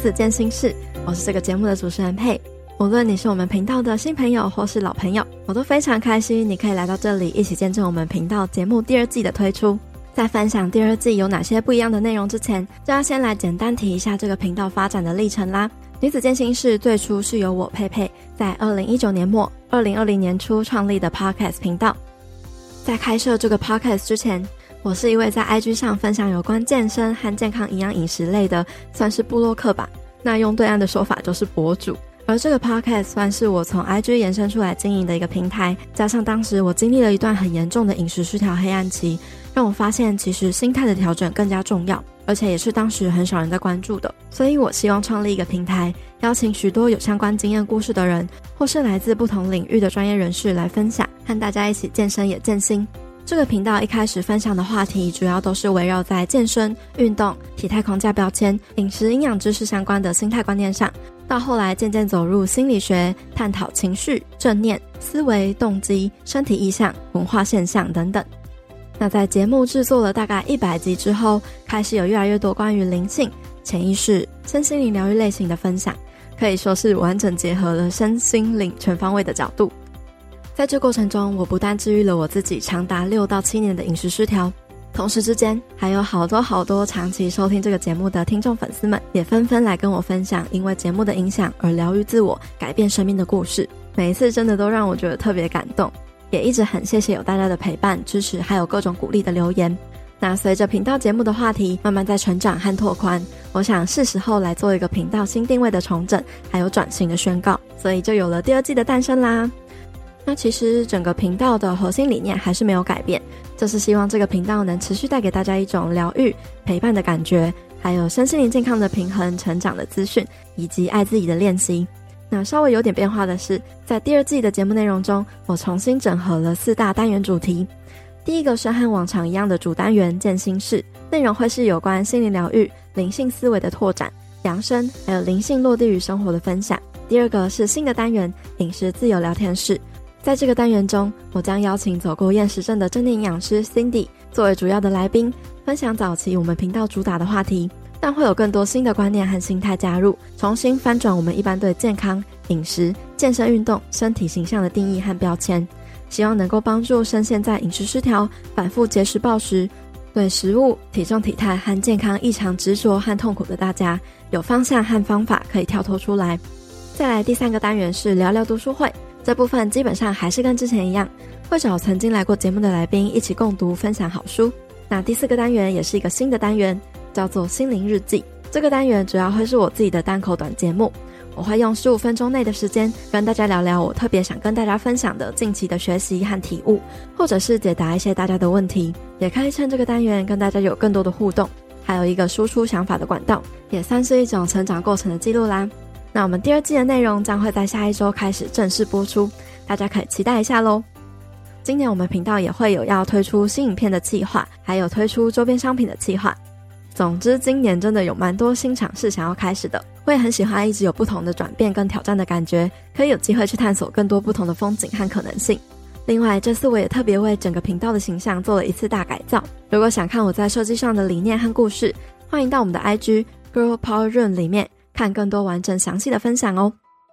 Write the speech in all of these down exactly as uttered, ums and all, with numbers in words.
子健心室，我是这个节目的主持人佩。无论你是我们频道的新朋友或是老朋友，我都非常开心你可以来到这里一起见证我们频道节目第二季的推出。在分享第二季有哪些不一样的内容之前，就要先来简单提一下这个频道发展的历程啦。女子健心室最初是由我佩佩在二零一九年末二零二零年初创立的 Podcast 频道。在开设这个 Podcast 之前，我是一位在 I G 上分享有关健身和健康营养饮食类的，算是部落客吧，那用对岸的说法就是博主。而这个 podcast 算是我从 I G 延伸出来经营的一个平台，加上当时我经历了一段很严重的饮食失调黑暗期，让我发现其实心态的调整更加重要，而且也是当时很少人在关注的。所以我希望创立一个平台，邀请许多有相关经验故事的人，或是来自不同领域的专业人士来分享，和大家一起健身也健心。这个频道一开始分享的话题主要都是围绕在健身、运动、体态框架标签、饮食营养知识相关的心态观念上，到后来渐渐走入心理学，探讨情绪、正念、思维、动机、身体意象、文化现象等等。那在节目制作了大概一百集之后，开始有越来越多关于灵性、潜意识、身心灵疗愈类型的分享，可以说是完整结合了身心灵全方位的角度。在这过程中，我不但治愈了我自己长达六到七年的饮食失调，同时之间还有好多好多长期收听这个节目的听众粉丝们，也纷纷来跟我分享因为节目的影响而疗愈自我、改变生命的故事。每一次真的都让我觉得特别感动，也一直很谢谢有大家的陪伴、支持，还有各种鼓励的留言。那随着频道节目的话题慢慢在成长和拓宽，我想是时候来做一个频道新定位的重整，还有转型的宣告，所以就有了第二季的诞生啦。那其实整个频道的核心理念还是没有改变，就是希望这个频道能持续带给大家一种疗愈、陪伴的感觉，还有身心灵健康的平衡、成长的资讯，以及爱自己的练习。那稍微有点变化的是，在第二季的节目内容中，我重新整合了四大单元主题。第一个是和往常一样的主单元健心室，内容会是有关心灵疗愈、灵性思维的拓展、养生，还有灵性落地于生活的分享。第二个是新的单元饮食自由聊天室，在这个单元中，我将邀请走过厌食症的正念营养师 Cindy 作为主要的来宾，分享早期我们频道主打的话题，但会有更多新的观念和心态加入，重新翻转我们一般对健康、饮食、健身运动、身体形象的定义和标签，希望能够帮助深陷在饮食失调、反复节食暴食、对食物、体重体态和健康异常执着和痛苦的大家，有方向和方法可以跳脱出来。再来第三个单元是聊聊读书会，这部分基本上还是跟之前一样，会找曾经来过节目的来宾一起共读分享好书。那第四个单元也是一个新的单元，叫做心灵日记。这个单元主要会是我自己的单口短节目，我会用十五分钟内的时间跟大家聊聊我特别想跟大家分享的近期的学习和体悟，或者是解答一些大家的问题，也可以趁这个单元跟大家有更多的互动，还有一个输出想法的管道，也算是一种成长过程的记录啦。那我们第二季的内容将会在下一周开始正式播出，大家可以期待一下咯。今年我们频道也会有要推出新影片的计划，还有推出周边商品的计划。总之今年真的有蛮多新尝试想要开始的，我也很喜欢一直有不同的转变跟挑战的感觉，可以有机会去探索更多不同的风景和可能性。另外这次我也特别为整个频道的形象做了一次大改造，如果想看我在设计上的理念和故事，欢迎到我们的 I G Girl Power Room 里面看更多完整详细的分享哦。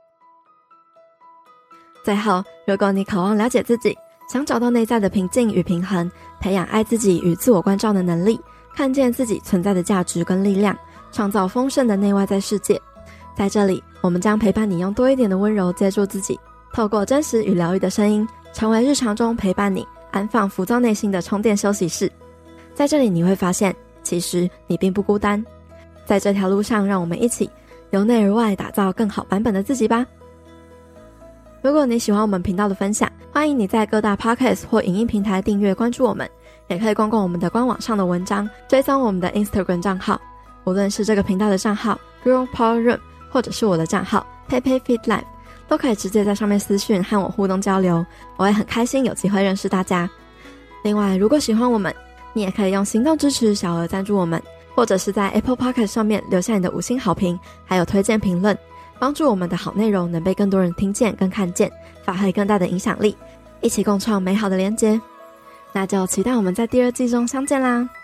最后，如果你渴望了解自己，想找到内在的平静与平衡，培养爱自己与自我关照的能力，看见自己存在的价值跟力量，创造丰盛的内外在世界，在这里我们将陪伴你用多一点的温柔接住自己，透过真实与疗愈的声音，成为日常中陪伴你安放浮躁内心的充电休息室。在这里你会发现，其实你并不孤单。在这条路上，让我们一起由内而外打造更好版本的自己吧。如果你喜欢我们频道的分享，欢迎你在各大 Podcast 或影音平台订阅关注我们，也可以逛逛我们的官网上的文章，追踪我们的 Instagram 账号，无论是这个频道的账号 Girl Power Room， 或者是我的账号 Pepe Fit Life， 都可以直接在上面私讯和我互动交流，我会很开心有机会认识大家。另外，如果喜欢我们，你也可以用行动支持小额赞助我们，或者是在 Apple Podcast 上面留下你的五星好评，还有推荐评论，帮助我们的好内容能被更多人听见跟看见，发挥更大的影响力，一起共创美好的连结。那就期待我们在第二季中相见啦。